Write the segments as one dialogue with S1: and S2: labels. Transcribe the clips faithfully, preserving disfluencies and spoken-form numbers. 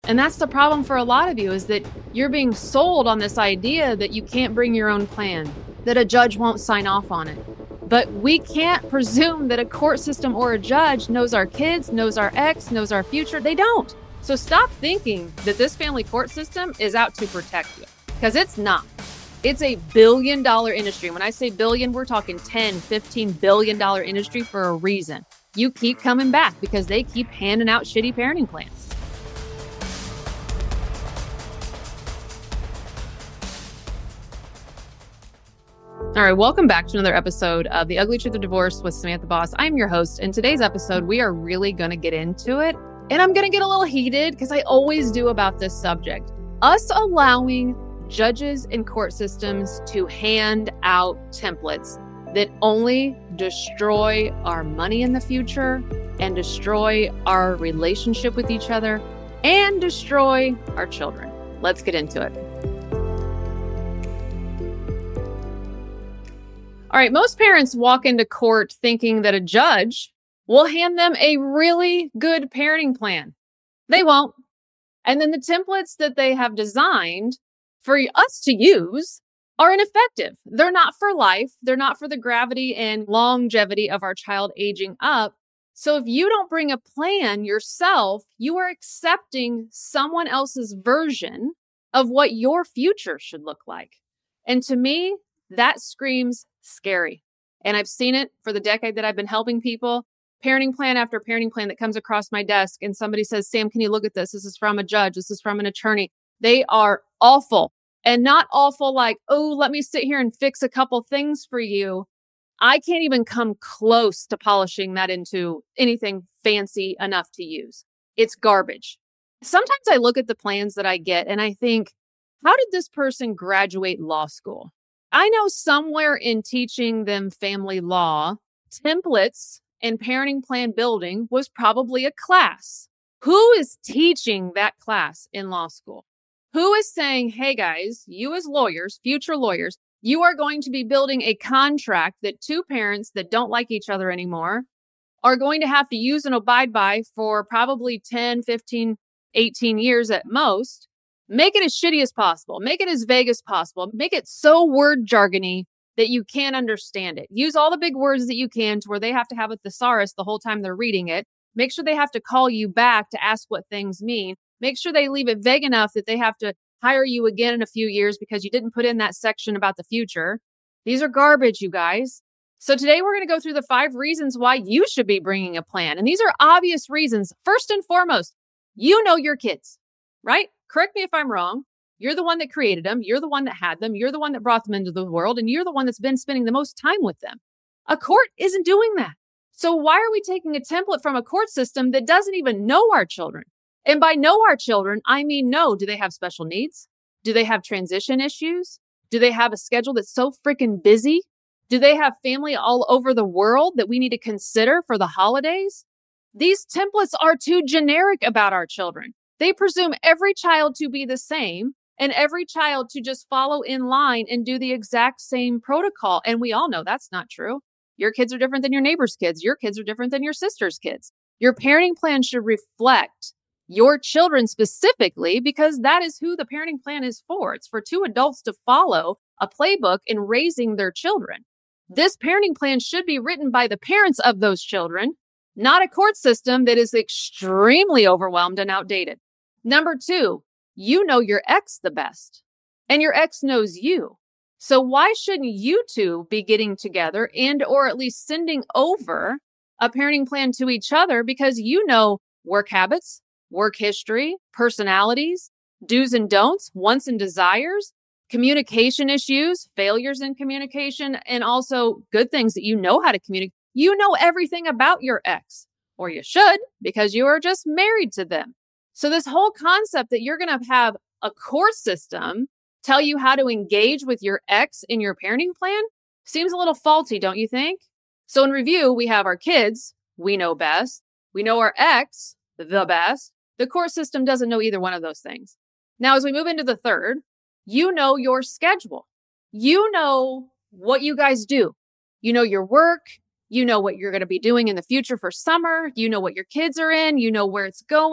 S1: And that's the problem for a lot of you, is that you're being sold on this idea that you can't bring your own plan, that a judge won't sign off on it. But we can't presume that a court system or a judge knows our kids, knows our ex, knows our future. They don't. So stop thinking that this family court system is out to protect you, because it's not. It's a billion dollar industry. When I say billion, we're talking ten, fifteen billion dollar industry for a reason. You keep coming back because they keep handing out shitty parenting plans. All right, welcome back to another episode of The Ugly Truth of Divorce with Samantha Boss. I'm your host. In today's episode, we are really going to get into it. And I'm going to get a little heated because I always do about this subject. Us allowing judges and court systems to hand out templates that only destroy our money in the future and destroy our relationship with each other and destroy our children. Let's get into it. All right, most parents walk into court thinking that a judge will hand them a really good parenting plan. They won't. And then the templates that they have designed for us to use are ineffective. They're not for life. They're not for the gravity and longevity of our child aging up. So if you don't bring a plan yourself, you are accepting someone else's version of what your future should look like. And to me, that screams scary. And I've seen it for the decade that I've been helping people. Parenting plan after parenting plan that comes across my desk and somebody says, Sam, can you look at this? This is from a judge. This is from an attorney. They are awful, and not awful like, oh, let me sit here and fix a couple things for you. I can't even come close to polishing that into anything fancy enough to use. It's garbage. Sometimes I look at the plans that I get and I think, how did this person graduate law school? I know somewhere in teaching them family law, templates and parenting plan building was probably a class. Who is teaching that class in law school? Who is saying, hey guys, you as lawyers, future lawyers, you are going to be building a contract that two parents that don't like each other anymore are going to have to use and abide by for probably ten, fifteen, eighteen years at most. Make it as shitty as possible. Make it as vague as possible. Make it so word jargony that you can't understand it. Use all the big words that you can to where they have to have a thesaurus the whole time they're reading it. Make sure they have to call you back to ask what things mean. Make sure they leave it vague enough that they have to hire you again in a few years because you didn't put in that section about the future. These are garbage, you guys. So today we're going to go through the five reasons why you should be bringing a plan. And these are obvious reasons. First and foremost, you know your kids, right? Correct me if I'm wrong. You're the one that created them. You're the one that had them. You're the one that brought them into the world. And you're the one that's been spending the most time with them. A court isn't doing that. So why are we taking a template from a court system that doesn't even know our children? And by know our children, I mean know, do they have special needs? Do they have transition issues? Do they have a schedule that's so freaking busy? Do they have family all over the world that we need to consider for the holidays? These templates are too generic about our children. They presume every child to be the same and every child to just follow in line and do the exact same protocol. And we all know that's not true. Your kids are different than your neighbor's kids. Your kids are different than your sister's kids. Your parenting plan should reflect your children specifically, because that is who the parenting plan is for. It's for two adults to follow a playbook in raising their children. This parenting plan should be written by the parents of those children, not a court system that is extremely overwhelmed and outdated. Number two, you know your ex the best, and your ex knows you. So why shouldn't you two be getting together and or at least sending over a parenting plan to each other, because you know work habits, work history, personalities, do's and don'ts, wants and desires, communication issues, failures in communication, and also good things that you know how to communicate. You know everything about your ex, or you should, because you are just married to them. So this whole concept that you're going to have a court system tell you how to engage with your ex in your parenting plan seems a little faulty, don't you think? So in review, we have our kids, we know best. We know our ex, the best. The court system doesn't know either one of those things. Now, as we move into the third, you know your schedule. You know what you guys do. You know your work. You know what you're going to be doing in the future for summer. You know what your kids are in. You know where it's going.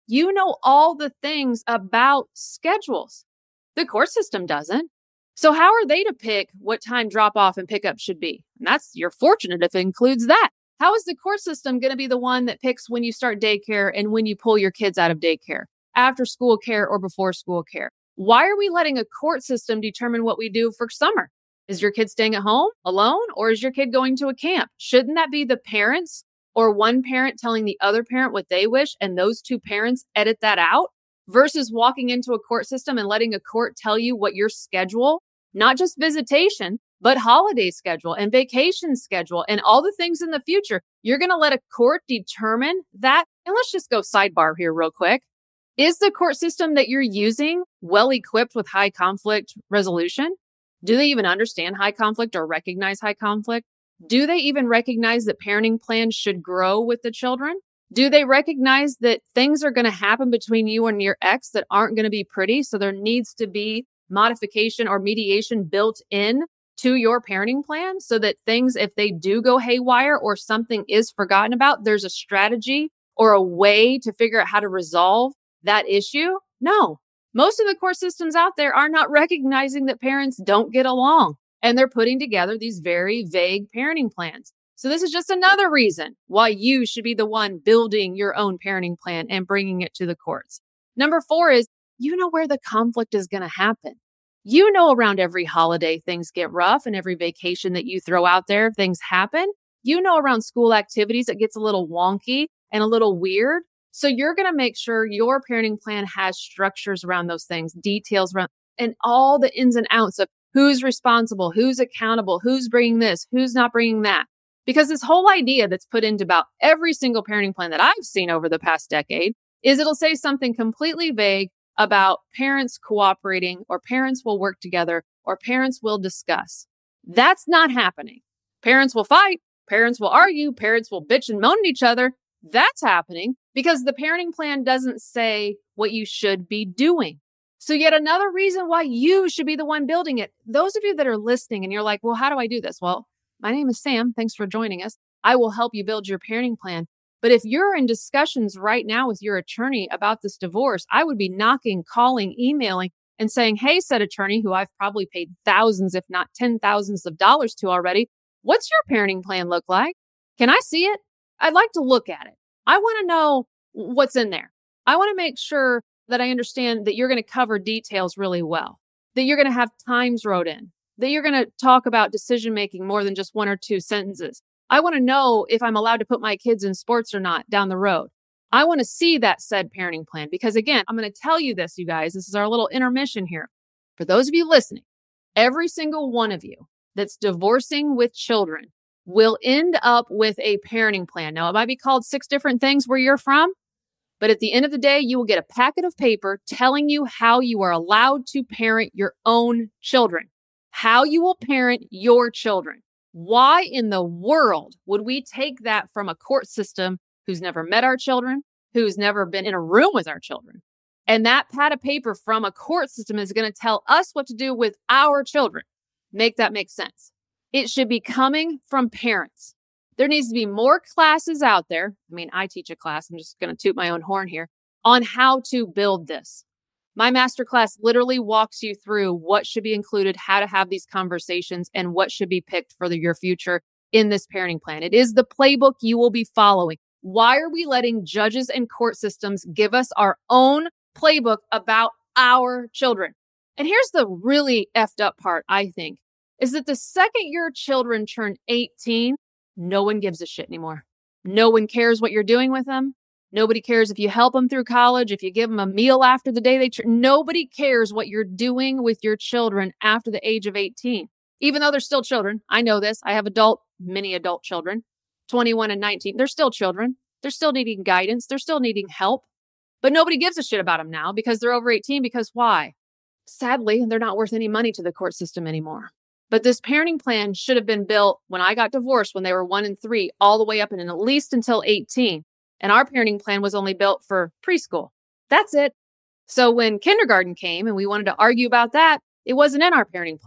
S1: You know all the things about schedules. The court system doesn't. So how are they to pick what time drop off and pickup should be? And that's, you're fortunate if it includes that. How is the court system going to be the one that picks when you start daycare and when you pull your kids out of daycare, after school care or before school care? Why are we letting a court system determine what we do for summer? Is your kid staying at home alone, or is your kid going to a camp? Shouldn't that be the parents or one parent telling the other parent what they wish and those two parents edit that out, versus walking into a court system and letting a court tell you what your schedule, not just visitation, but holiday schedule and vacation schedule and all the things in the future? You're going to let a court determine that? And let's just go sidebar here real quick. Is the court system that you're using well equipped with high conflict resolution? Do they even understand high conflict or recognize high conflict? Do they even recognize that parenting plans should grow with the children? Do they recognize that things are going to happen between you and your ex that aren't going to be pretty? So there needs to be modification or mediation built in to your parenting plan so that things, if they do go haywire or something is forgotten about, there's a strategy or a way to figure out how to resolve that issue? No. Most of the court systems out there are not recognizing that parents don't get along, and they're putting together these very vague parenting plans. So this is just another reason why you should be the one building your own parenting plan and bringing it to the courts. Number four is, you know where the conflict is going to happen. You know, around every holiday, things get rough, and every vacation that you throw out there, things happen. You know, around school activities, it gets a little wonky and a little weird. So you're going to make sure your parenting plan has structures around those things, details around, and all the ins and outs of who's responsible, who's accountable, who's bringing this, who's not bringing that. Because this whole idea that's put into about every single parenting plan that I've seen over the past decade is it'll say something completely vague about parents cooperating, or parents will work together, or parents will discuss. That's not happening. Parents will fight, parents will argue, parents will bitch and moan at each other. That's happening because the parenting plan doesn't say what you should be doing. So yet another reason why you should be the one building it. Those of you that are listening and you're like, well, how do I do this? Well, my name is Sam. Thanks for joining us. I will help you build your parenting plan. But if you're in discussions right now with your attorney about this divorce, I would be knocking, calling, emailing, and saying, hey, said attorney, who I've probably paid thousands, if not ten thousands of dollars to already, what's your parenting plan look like? Can I see it? I'd like to look at it. I want to know what's in there. I want to make sure that I understand that you're going to cover details really well, that you're going to have times wrote in, that you're going to talk about decision-making more than just one or two sentences. I want to know if I'm allowed to put my kids in sports or not down the road. I want to see that said parenting plan because, again, I'm going to tell you this, you guys. This is our little intermission here. For those of you listening, every single one of you that's divorcing with children will end up with a parenting plan. Now, it might be called six different things where you're from, but at the end of the day, you will get a packet of paper telling you how you are allowed to parent your own children, how you will parent your children. Why in the world would we take that from a court system who's never met our children, who's never been in a room with our children? And that pad of paper from a court system is going to tell us what to do with our children. Make that make sense. It should be coming from parents. There needs to be more classes out there. I mean, I teach a class. I'm just going to toot my own horn here on how to build this. My masterclass literally walks you through what should be included, how to have these conversations, and what should be picked for the, your future in this parenting plan. It is the playbook you will be following. Why are we letting judges and court systems give us our own playbook about our children? And here's the really effed up part, I think, is that the second your children turn eighteen, no one gives a shit anymore. No one cares what you're doing with them. Nobody cares if you help them through college, if you give them a meal after the day they turn. Nobody cares what you're doing with your children after the age of eighteen, even though they're still children. I know this. I have adult, many adult children, twenty-one and nineteen. They're still children. They're still needing guidance. They're still needing help. But nobody gives a shit about them now because they're over eighteen. Because why? Sadly, they're not worth any money to the court system anymore. But this parenting plan should have been built when I got divorced, when they were one and three, all the way up and at least until eighteen. And our parenting plan was only built for preschool. That's it. So when kindergarten came and we wanted to argue about that, it wasn't in our parenting plan.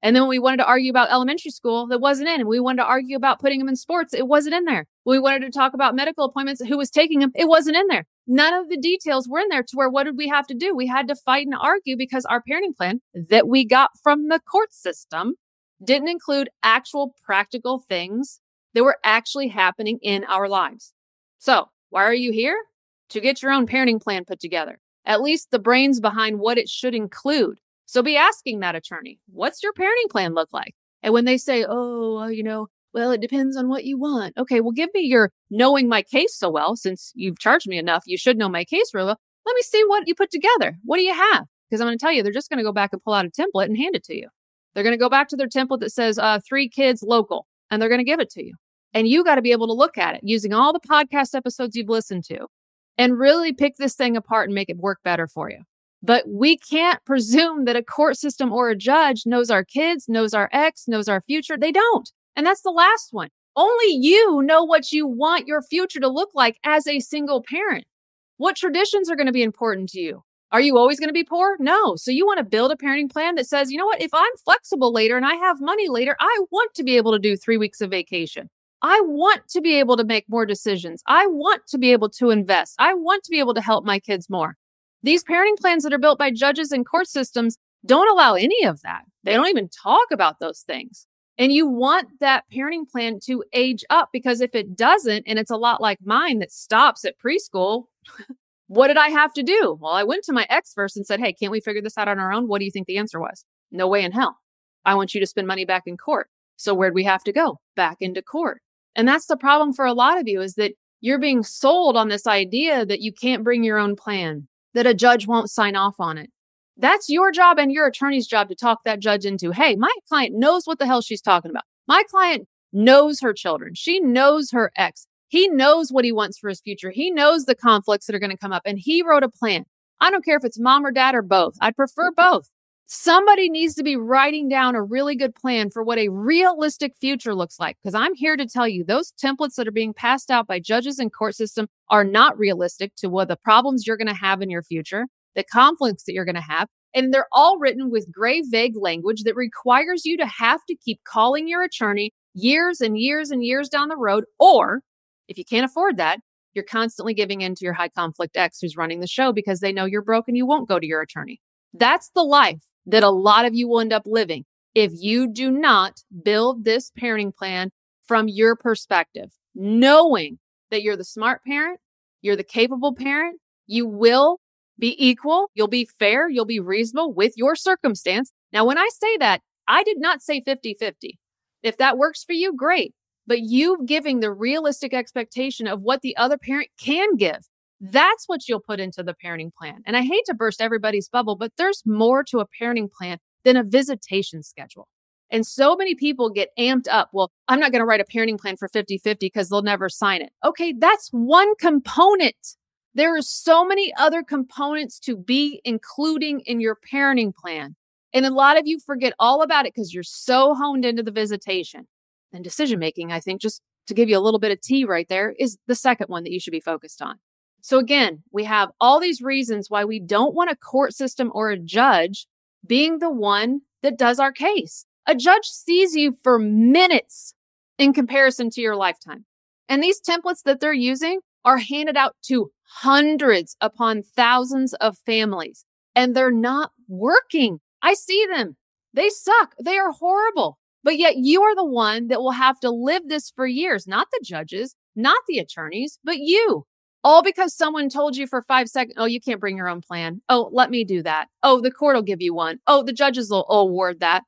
S1: And then when we wanted to argue about elementary school, that wasn't in. And we wanted to argue about putting them in sports, it wasn't in there. We wanted to talk about medical appointments, who was taking them, it wasn't in there. None of the details were in there to where what did we have to do? We had to fight and argue because our parenting plan that we got from the court system didn't include actual practical things that were actually happening in our lives. So why are you here? To get your own parenting plan put together, at least the brains behind what it should include. So be asking that attorney, what's your parenting plan look like? And when they say, oh, uh, you know, well, it depends on what you want. Okay, well, give me your knowing my case so well. Since you've charged me enough, you should know my case really well. Let me see what you put together. What do you have? Because I'm going to tell you, they're just going to go back and pull out a template and hand it to you. They're going to go back to their template that says uh, three kids local, and they're going to give it to you. And you got to be able to look at it using all the podcast episodes you've listened to and really pick this thing apart and make it work better for you. But we can't presume that a court system or a judge knows our kids, knows our ex, knows our future. They don't. And that's the last one. Only you know what you want your future to look like as a single parent. What traditions are going to be important to you? Are you always going to be poor? No. So you want to build a parenting plan that says, you know what, if I'm flexible later and I have money later, I want to be able to do three weeks of vacation. I want to be able to make more decisions. I want to be able to invest. I want to be able to help my kids more. These parenting plans that are built by judges and court systems don't allow any of that. They don't even talk about those things. And you want that parenting plan to age up, because if it doesn't, and it's a lot like mine that stops at preschool, what did I have to do? Well, I went to my ex first and said, hey, can't we figure this out on our own? What do you think the answer was? No way in hell. I want you to spend money back in court. So where'd we have to go? Back into court. And that's the problem for a lot of you, is that you're being sold on this idea that you can't bring your own plan, that a judge won't sign off on it. That's your job and your attorney's job to talk that judge into, hey, my client knows what the hell she's talking about. My client knows her children. She knows her ex. He knows what he wants for his future. He knows the conflicts that are going to come up, and he wrote a plan. I don't care if it's mom or dad or both. I'd prefer both. Somebody needs to be writing down a really good plan for what a realistic future looks like, because I'm here to tell you those templates that are being passed out by judges and court system are not realistic to what the problems you're going to have in your future, the conflicts that you're going to have. And they're all written with gray, vague language that requires you to have to keep calling your attorney years and years and years down the road. Or if you can't afford that, you're constantly giving in to your high conflict ex who's running the show because they know you're broke and you won't go to your attorney. That's the life that a lot of you will end up living if you do not build this parenting plan from your perspective, knowing that you're the smart parent, you're the capable parent, you will be equal, you'll be fair, you'll be reasonable with your circumstance. Now, when I say that, I did not say fifty-fifty. If that works for you, great. But you giving the realistic expectation of what the other parent can give, that's what you'll put into the parenting plan. And I hate to burst everybody's bubble, but there's more to a parenting plan than a visitation schedule. And so many people get amped up. Well, I'm not going to write a parenting plan for fifty-fifty because they'll never sign it. Okay, that's one component. There are so many other components to be including in your parenting plan. And a lot of you forget all about it because you're so honed into the visitation. And decision-making, I think, just to give you a little bit of tea right there, is the second one that you should be focused on. So again, we have all these reasons why we don't want a court system or a judge being the one that does our case. A judge sees you for minutes in comparison to your lifetime. And these templates that they're using are handed out to hundreds upon thousands of families, and they're not working. I see them. They suck. They are horrible. But yet you are the one that will have to live this for years, not the judges, not the attorneys, but you. All because someone told you for five seconds, oh, you can't bring your own plan. Oh, let me do that. Oh, the court will give you one. Oh, the judges will award that.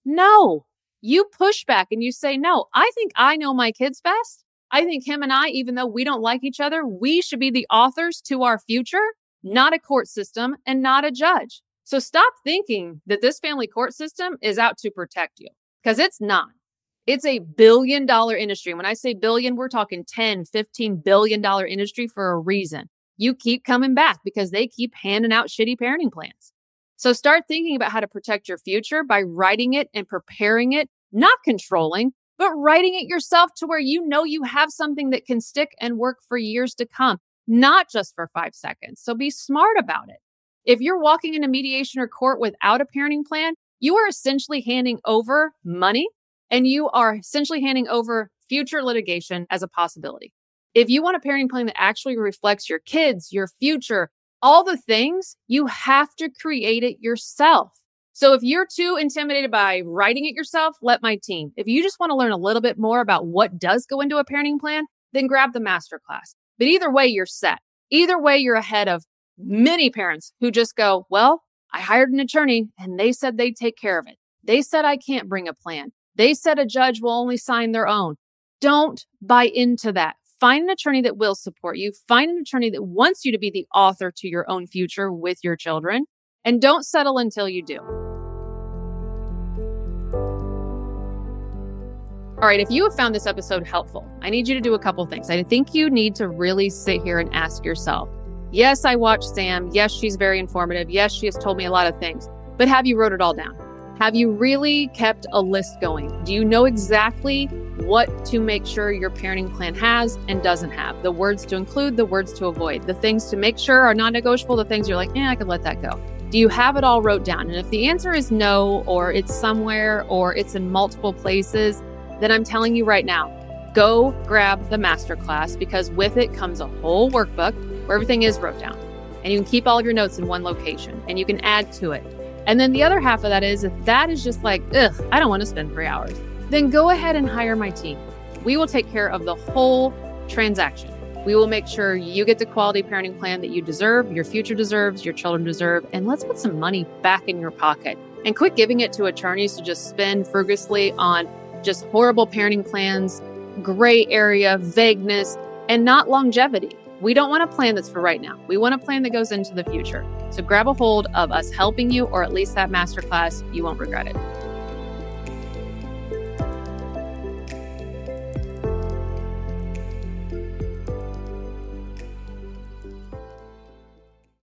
S1: No, you push back and you say, no, I think I know my kids best. I think him and I, even though we don't like each other, we should be the authors to our future, not a court system and not a judge. So stop thinking that this family court system is out to protect you, because it's not. It's a billion dollar industry. When I say billion, we're talking ten, fifteen billion dollar industry for a reason. You keep coming back because they keep handing out shitty parenting plans. So start thinking about how to protect your future by writing it and preparing it, not controlling, but writing it yourself to where you know you have something that can stick and work for years to come, not just for five seconds. So be smart about it. If you're walking into mediation or court without a parenting plan, you are essentially handing over money and you are essentially handing over future litigation as a possibility. If you want a parenting plan that actually reflects your kids, your future, all the things, you have to create it yourself. So if you're too intimidated by writing it yourself, let my team. If you just want to learn a little bit more about what does go into a parenting plan, then grab the masterclass. But either way, you're set. Either way, you're ahead of many parents who just go, well, I hired an attorney and they said they'd take care of it. They said I can't bring a plan. They said a judge will only sign their own. Don't buy into that. Find an attorney that will support you. Find an attorney that wants you to be the author to your own future with your children. And don't settle until you do. All right, if you have found this episode helpful, I need you to do a couple things. I think you need to really sit here and ask yourself, yes, I watched Sam. Yes, she's very informative. Yes, she has told me a lot of things. But have you wrote it all down? Have you really kept a list going? Do you know exactly what to make sure your parenting plan has and doesn't have? The words to include, the words to avoid, the things to make sure are non-negotiable, the things you're like, yeah, I could let that go. Do you have it all wrote down? And if the answer is no, or it's somewhere, or it's in multiple places, then I'm telling you right now, go grab the masterclass, because with it comes a whole workbook where everything is wrote down. And you can keep all of your notes in one location and you can add to it. And then the other half of that is, if that is just like, ugh, I don't want to spend three hours, then go ahead and hire my team. We will take care of the whole transaction. We will make sure you get the quality parenting plan that you deserve, your future deserves, your children deserve, and let's put some money back in your pocket. And quit giving it to attorneys to just spend frugally on just horrible parenting plans, gray area, vagueness, and not longevity. We don't want a plan that's for right now. We want a plan that goes into the future. So grab a hold of us helping you, or at least that masterclass. You won't regret it.